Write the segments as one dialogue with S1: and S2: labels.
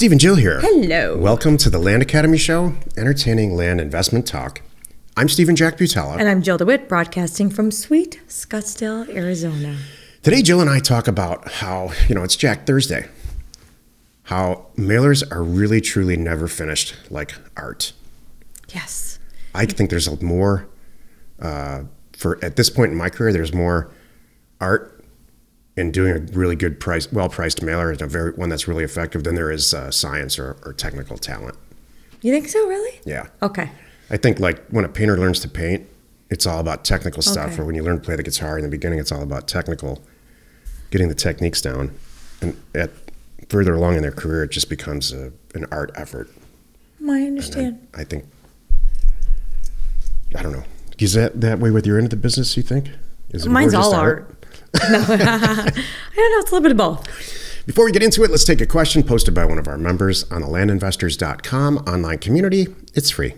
S1: Steve and Jill here.
S2: Hello.
S1: Welcome to the Land Academy Show, entertaining land investment talk. I'm Stephen Jack Butala.
S2: And I'm Jill DeWitt, broadcasting from sweet Scottsdale, Arizona.
S1: Today, Jill and I talk about how, it's Jack Thursday. How mailers are really, truly never finished like art.
S2: Yes.
S1: I think there's more, at this point in my career, there's more art in doing a really good well-priced mailer, and one that's really effective, than there is science or technical talent.
S2: You think so, really?
S1: Yeah.
S2: Okay.
S1: I think like when a painter learns to paint, it's all about technical stuff.
S2: Okay.
S1: Or when you learn to play the guitar in the beginning, it's all about getting the techniques down. And further along in their career, it just becomes an art effort.
S2: I understand.
S1: I think, I don't know. Is that way with your end of the business, you think? Is it
S2: Mine's all art. No, I don't know. It's a little bit of both.
S1: Before we get into it, let's take a question posted by one of our members on the landinvestors.com online community. It's free.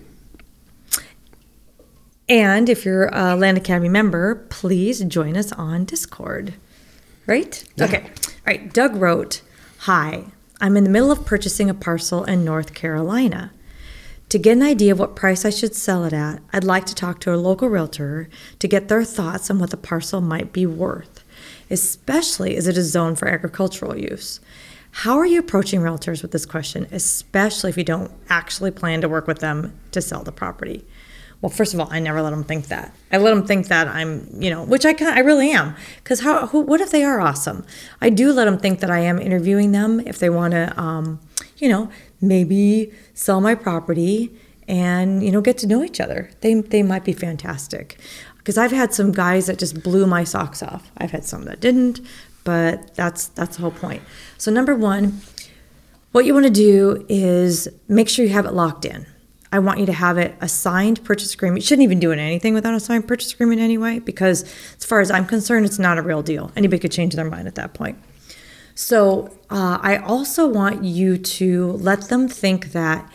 S2: And if you're a Land Academy member, please join us on Discord. Right?
S1: Yeah.
S2: Okay. All right. Doug wrote, "Hi, I'm in the middle of purchasing a parcel in North Carolina. To get an idea of what price I should sell it at, I'd like to talk to a local realtor to get their thoughts on what the parcel might be worth, especially as it is zoned for agricultural use. How are you approaching realtors with this question, especially if you don't actually plan to work with them to sell the property?" Well, first of all, I never let them think that. I let them think that I'm, which I really am. Because what if they are awesome? I do let them think that I am interviewing them if they want to, maybe sell my property and, get to know each other. They might be fantastic. Because I've had some guys that just blew my socks off. I've had some that didn't, but that's the whole point. So number one, what you want to do is make sure you have it locked in. I want you to have it a signed purchase agreement. You shouldn't even do anything without a signed purchase agreement anyway, because as far as I'm concerned, it's not a real deal. Anybody could change their mind at that point. So I also want you to let them think that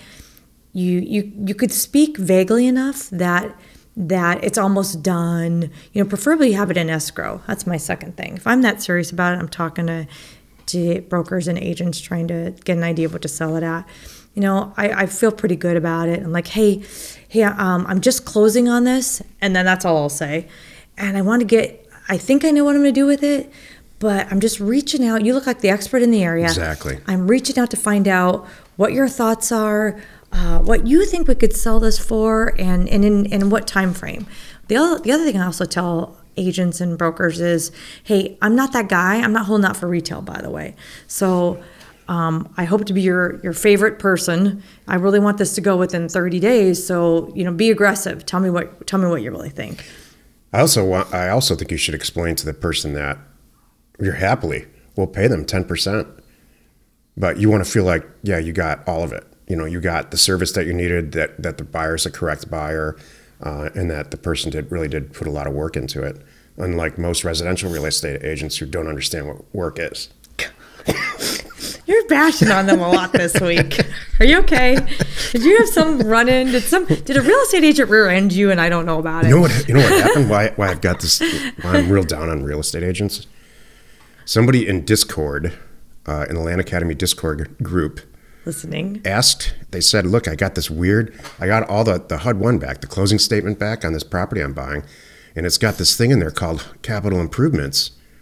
S2: you could speak vaguely enough that it's almost done. Preferably have it in escrow. That's my second thing. If I'm that serious about it, I'm talking to brokers and agents trying to get an idea of what to sell it at. I feel pretty good about it. I'm like, hey, I'm just closing on this, and then that's all I'll say. And I think I know what I'm going to do with it, but I'm just reaching out. You look like the expert in the area.
S1: Exactly.
S2: I'm reaching out to find out what your thoughts are, what you think we could sell this for, and in what time frame. The other thing I also tell agents and brokers is, hey, I'm not that guy. I'm not holding out for retail, by the way. So I hope to be your favorite person. I really want this to go within 30 days. So, be aggressive. Tell me what you really think.
S1: I also think you should explain to the person that you're happily will pay them 10%, but you want to feel like, yeah, you got all of it. You got the service that you needed, that the buyer's a correct buyer, and that the person really did put a lot of work into it. Unlike most residential real estate agents who don't understand what work is.
S2: You're bashing on them a lot this week. Are you okay? Did you have some run-in? Did a real estate agent rear-end you and I don't know about it?
S1: You know what happened? Why I've got this? Why I'm real down on real estate agents. Somebody in Discord, in the Land Academy Discord group,
S2: listening,
S1: they said, look, I got all the HUD-1 back, the closing statement back on this property I'm buying, and it's got this thing in there called Capital Improvement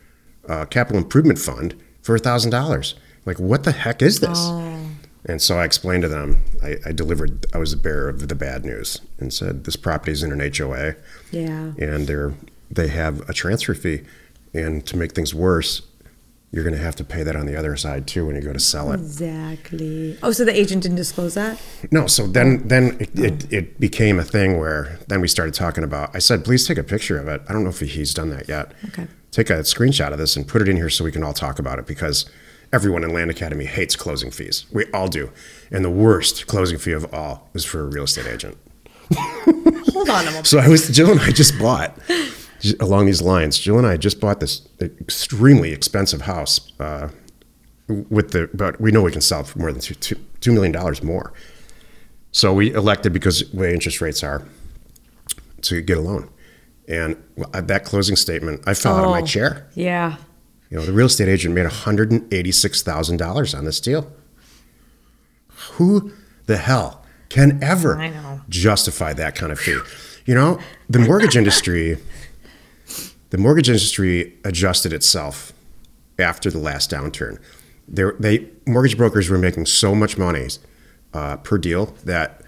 S1: Fund for $1,000. Like, what the heck is this?
S2: Oh.
S1: And so I explained to them, I was the bearer of the bad news and said, this property is in an HOA.
S2: Yeah.
S1: And they have a transfer fee. And to make things worse, you're going to have to pay that on the other side too when you go to sell it.
S2: Exactly. Oh, so the agent didn't disclose that?
S1: No. So then it became a thing where then we started talking about, I said, please take a picture of it. I don't know if he's done that yet.
S2: Okay.
S1: Take a screenshot of this and put it in here so we can all talk about it, because everyone in Land Academy hates closing fees. We all do. And the worst closing fee of all is for a real estate agent.
S2: Hold on a moment.
S1: So Jill and I just bought, along these lines, Jill and I just bought this extremely expensive house but we know we can sell it for more than $2 million more. So we elected, because the way interest rates are, to get a loan. And that closing statement, I fell out of my chair.
S2: Yeah.
S1: The real estate agent made $186,000 on this deal. Who the hell can ever
S2: I know.
S1: justify that kind of fee? You know, the mortgage industry adjusted itself after the last downturn. Mortgage brokers were making so much money per deal that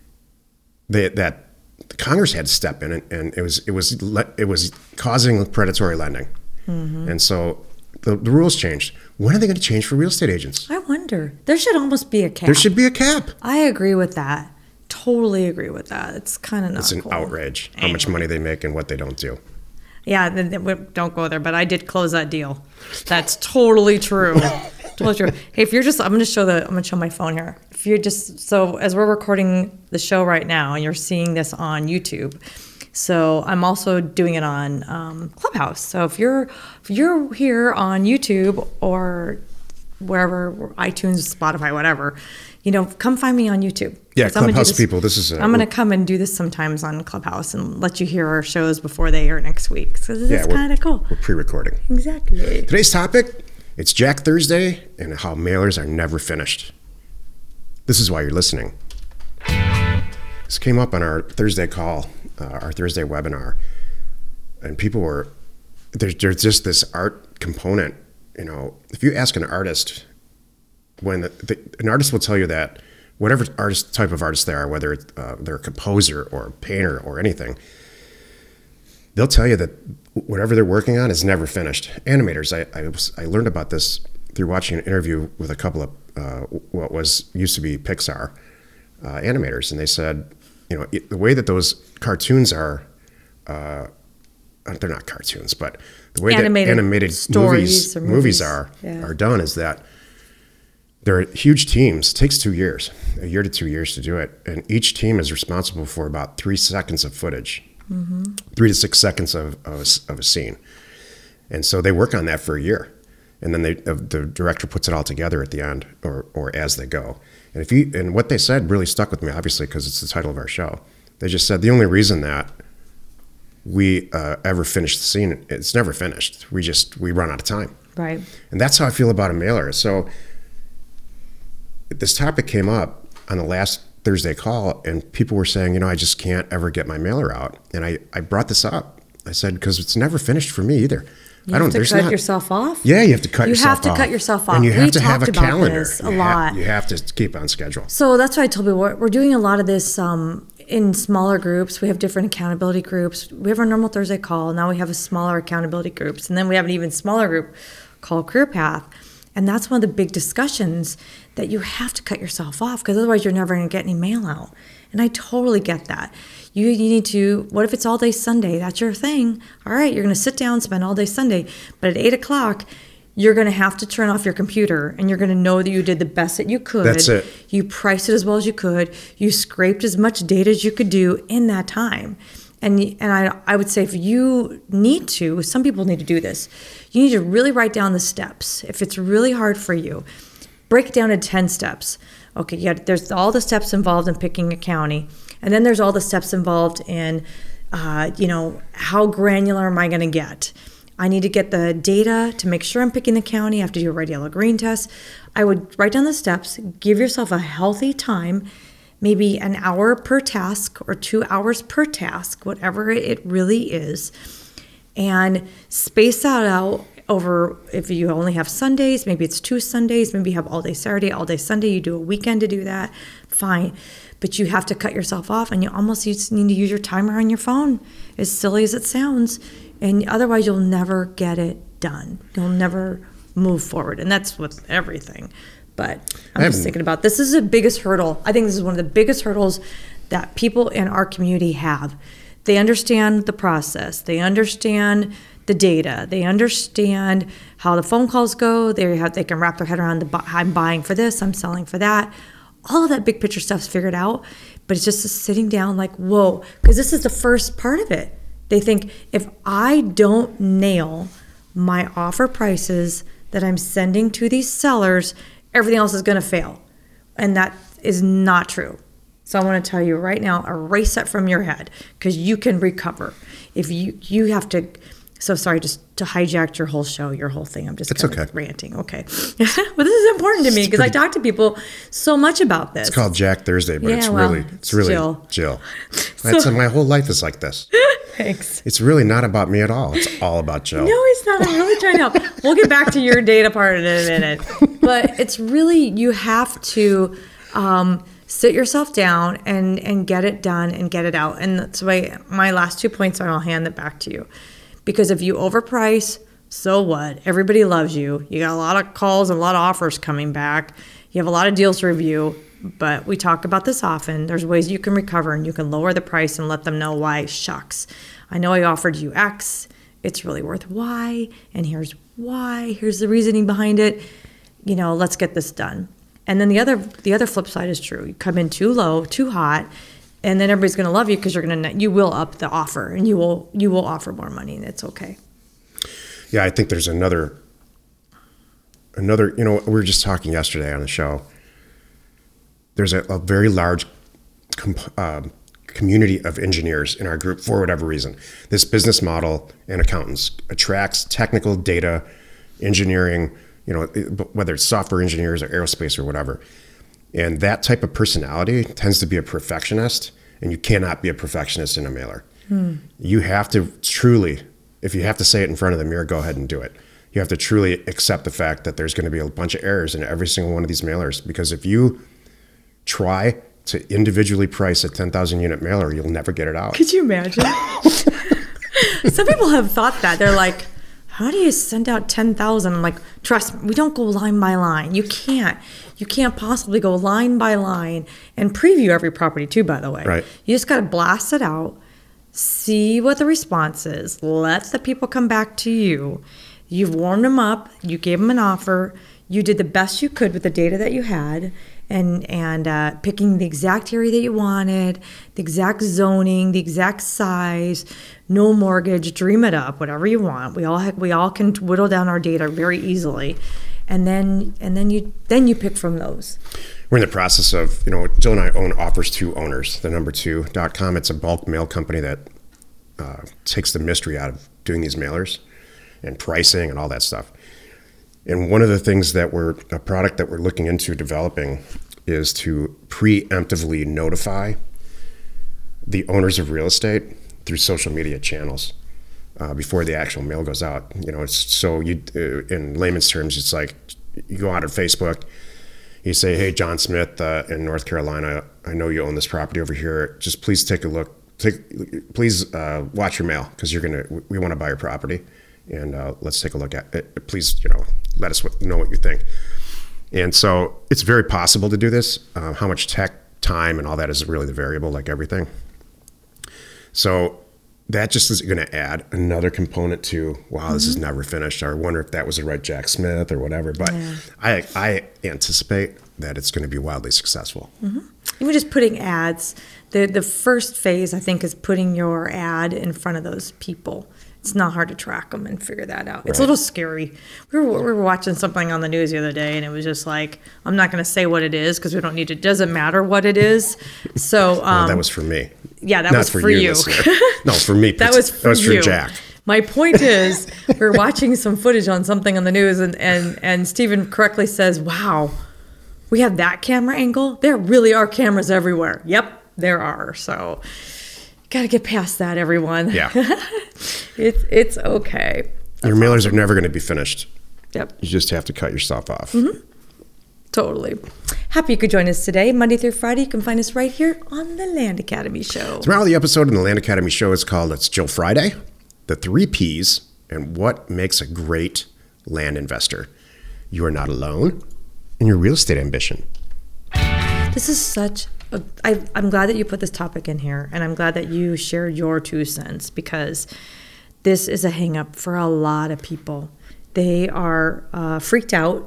S1: Congress had to step in, and it was causing predatory lending. Mm-hmm. And so the rules changed. When are they going to change for real estate agents?
S2: I wonder. There should almost be a cap.
S1: There should be a cap.
S2: I agree with that. Totally agree with that. It's kind of not
S1: It's an
S2: cool.
S1: outrage how much money they make and what they don't do.
S2: Yeah, don't go there. But I did close that deal. That's totally true. Totally true. Hey, I'm going to show my phone here. If you're so as we're recording the show right now, and you're seeing this on YouTube. So I'm also doing it on Clubhouse. So if you're here on YouTube or wherever, iTunes, Spotify, whatever, come find me on YouTube.
S1: Yeah, Clubhouse people.
S2: I'm going to come and do this sometimes on Clubhouse and let you hear our shows before they air next week. So this is kind of cool.
S1: We're pre-recording.
S2: Exactly.
S1: Today's topic, it's Jack Thursday and how mailers are never finished. This is why you're listening. This came up on our Thursday call, our Thursday webinar, and people were, there's just this art component. If you ask an artist, when an artist will tell you that whatever type of artist they are, whether they're a composer or a painter or anything, they'll tell you that whatever they're working on is never finished. Animators, I learned about this through watching an interview with a couple of what used to be Pixar animators, and they said, the way that those cartoons are, they're not cartoons, but the way that animated movies are done is that they're huge teams. It takes 2 years, a year to 2 years to do it, and each team is responsible for about 3 seconds of footage, 3 to 6 seconds of a scene, and so they work on that for a year, and then the director puts it all together at the end or as they go. And what they said really stuck with me, obviously, because it's the title of our show. They just said the only reason that we ever finish the scene, it's never finished. We run out of time.
S2: Right.
S1: And that's how I feel about a mailer. So this topic came up on the last Thursday call, and people were saying, I just can't ever get my mailer out. And I brought this up. I said, because it's never finished for me either.
S2: You have to cut yourself off?
S1: Yeah, you have to cut yourself off.
S2: You have to cut yourself off.
S1: And you have to have a calendar.
S2: This a lot.
S1: You have to keep on schedule.
S2: So that's why I told people we're doing a lot of this in smaller groups. We have different accountability groups. We have our normal Thursday call. Now we have a smaller accountability groups. And then we have an even smaller group called Career Path. And that's one of the big discussions, that you have to cut yourself off, because otherwise you're never going to get any mail out. And I totally get that. You need to, what if it's all day Sunday? That's your thing. All right, you're going to sit down, spend all day Sunday. But at 8 o'clock, you're going to have to turn off your computer, and you're going to know that you did the best that you could.
S1: That's it.
S2: You priced it as well as you could. You scraped as much data as you could do in that time. And I would say, if you need to, some people need to do this. You need to really write down the steps. If it's really hard for you, break it down into 10 steps. Okay, there's all the steps involved in picking a county. And then there's all the steps involved in, how granular am I going to get? I need to get the data to make sure I'm picking the county. I have to do a red, yellow, green test. I would write down the steps, give yourself a healthy time, maybe an hour per task or 2 hours per task, whatever it really is, and space that out over, if you only have Sundays, maybe it's 2 Sundays, maybe you have all day Saturday, all day Sunday, you do a weekend to do that, fine. But you have to cut yourself off, and you almost need to use your timer on your phone, as silly as it sounds, and otherwise you'll never get it done. You'll never move forward, and that's with everything. But I'm just thinking about, this is the biggest hurdle. I think this is one of the biggest hurdles that people in our community have. They understand the process. They understand the data. They understand how the phone calls go. They can wrap their head around I'm buying for this, I'm selling for that. All of that big picture stuff's figured out, but it's just sitting down like, whoa, because this is the first part of it. They think, if I don't nail my offer prices that I'm sending to these sellers, everything else is going to fail. And that is not true. So I want to tell you right now, erase that from your head, because you can recover. If you have to So sorry, just to hijack your whole show, your whole thing. I'm just
S1: It's
S2: kind of
S1: okay.
S2: ranting. Okay. But this is important to me because I talk to people so much about this.
S1: It's called Jack Thursday, but
S2: Yeah,
S1: it's
S2: well,
S1: really
S2: it's
S1: Jill. That's my whole life is like this.
S2: Thanks.
S1: It's really not about me at all. It's all about Jill.
S2: No, it's not. I'm really trying to help. We'll get back to your data part in a minute. But it's really, you have to sit yourself down and get it done and get it out. And that's why my last 2 points are, and I'll hand it back to you. Because if you overprice, so what? Everybody loves you. You got a lot of calls and a lot of offers coming back. You have a lot of deals to review. But we talk about this often. There's ways you can recover, and you can lower the price and let them know why. Shucks, I know I offered you X. It's really worth Y, and here's why. Here's the reasoning behind it. Let's get this done. And then the other flip side is true. You come in too low, too hot, and then everybody's going to love you because you will up the offer, and you will offer more money, and it's okay.
S1: Yeah, I think there's another. We were just talking yesterday on the show. There's a very large community of engineers in our group for whatever reason. This business model and accountants attracts technical data, engineering, whether it's software engineers or aerospace or whatever. And that type of personality tends to be a perfectionist, and you cannot be a perfectionist in a mailer. You have to truly, if you have to say it in front of the mirror, go ahead and do it. You have to truly accept the fact that there's going to be a bunch of errors in every single one of these mailers, because if you try to individually price a 10,000 unit mailer, you'll never get it out.
S2: Could you imagine? Some people have thought that. They're like, how do you send out 10,000? I'm like, trust me, we don't go line by line. You can't possibly go line by line and preview every property too, by the way.
S1: Right.
S2: You just got to blast it out, see what the response is, let the people come back to you. You've warmed them up, you gave them an offer, you did the best you could with the data that you had, and picking the exact area that you wanted, the exact zoning, the exact size, no mortgage, dream it up, whatever you want. We all can whittle down our data very easily, and then you pick from those.
S1: We're in the process of, Jill and I own Offers to Owners, the number 2.com. It's a bulk mail company that takes the mystery out of doing these mailers and pricing and all that stuff. And one of the things a product that we're looking into developing is to preemptively notify the owners of real estate through social media channels before the actual mail goes out. It's so in layman's terms, it's like you go out on Facebook, you say, hey, John Smith in North Carolina, I know you own this property over here. Just please take a look. Please watch your mail because we want to buy your property. And let's take a look at it. Please, let us know what you think. And so it's very possible to do this. How much tech, time, and all that is really the variable, like everything. So that just is going to add another component to, wow, this is never finished. I wonder if that was the right Jack Smith or whatever. But yeah. I anticipate that it's going to be wildly successful.
S2: Mm-hmm. Even just putting ads, the first phase, I think, is putting your ad in front of those people. It's not hard to track them and figure that out. Right. It's a little scary. We were watching something on the news the other day, and it was just like, I'm not going to say what it is because we don't need to. It doesn't matter what it is. So
S1: well, that was for me.
S2: Yeah, that was for you.
S1: No, for me.
S2: That was for
S1: Jack.
S2: My point is, we're watching some footage on something on the news, and Stephen correctly says, wow, we have that camera angle? There really are cameras everywhere. Yep, there are. So got to get past that, everyone.
S1: Yeah.
S2: It's okay.
S1: Your mailers are never going to be finished.
S2: Yep.
S1: You just have to cut yourself off.
S2: Mm-hmm. Totally. Happy you could join us today, Monday through Friday. You can find us right here on the Land Academy Show.
S1: Tomorrow, the episode in the Land Academy Show is called It's Jill Friday, the 3 Ps, and what makes a great land investor. You are not alone in your real estate ambition.
S2: This is I'm glad that you put this topic in here, and I'm glad that you shared your 2 cents, because this is a hang-up for a lot of people. They are freaked out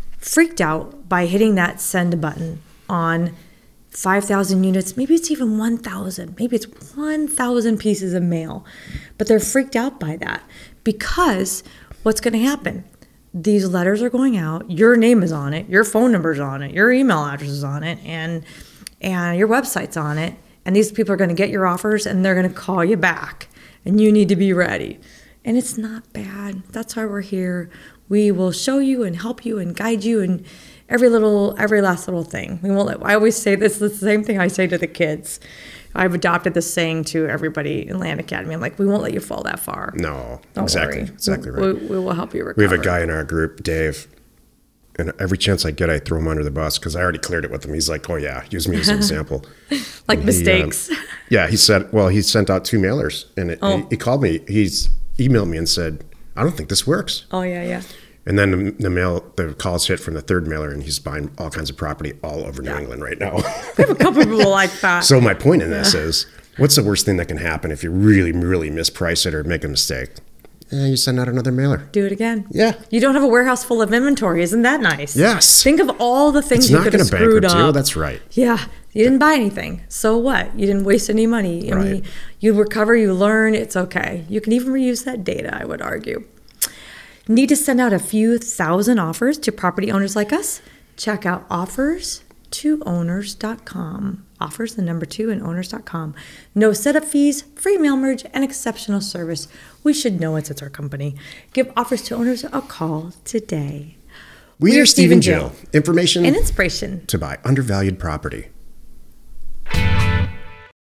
S2: by hitting that send button on 5,000 units. Maybe it's even 1,000. Maybe it's 1,000 pieces of mail. But they're freaked out by that because what's going to happen? These letters are going out. Your name is on it. Your phone number's on it. Your email address is on it. And your website's on it. And these people are going to get your offers, and they're going to call you back. And you need to be ready. And it's not bad. That's why we're here. We will show you and help you and guide you in every last little thing. We won't I always say this, the same thing I say to the kids. I've adopted this saying to everybody in Land Academy. I'm like, we won't let you fall that far.
S1: No,
S2: Don't
S1: exactly.
S2: worry.
S1: Exactly right.
S2: We will help you recover.
S1: We have a guy in our group, Dave, and every chance I get, I throw him under the bus because I already cleared it with him. He's like, oh, yeah, use me as an example.
S2: Like
S1: And
S2: mistakes.
S1: he said, well, he sent out 2 mailers, and he called me. He's emailed me and said, I don't think this works.
S2: Oh, yeah.
S1: And then the calls hit from the 3rd mailer, and he's buying all kinds of property all over New England right now.
S2: We have a couple people like that.
S1: So my point in this is, what's the worst thing that can happen if you really, really misprice it or make a mistake? You send out another mailer.
S2: Do it again.
S1: Yeah.
S2: You don't have a warehouse full of inventory. Isn't that nice?
S1: Yes.
S2: Think of all the things
S1: It's
S2: you
S1: not
S2: could
S1: going
S2: have
S1: to
S2: screwed
S1: bankrupt you.
S2: up.
S1: That's right.
S2: Yeah. You didn't buy anything. So what? You didn't waste any money. I mean,
S1: Right.
S2: you recover, you learn. It's okay. You can even reuse that data, I would argue. Need to send out a few thousand offers to property owners like us? Check out offers2owners.com. Offers, the number 2, and owners.com. No setup fees, free mail merge, and exceptional service. We should know it's our company. Give Offers to Owners a call today.
S1: We are Steve and Jill. Information
S2: And inspiration.
S1: to buy undervalued property.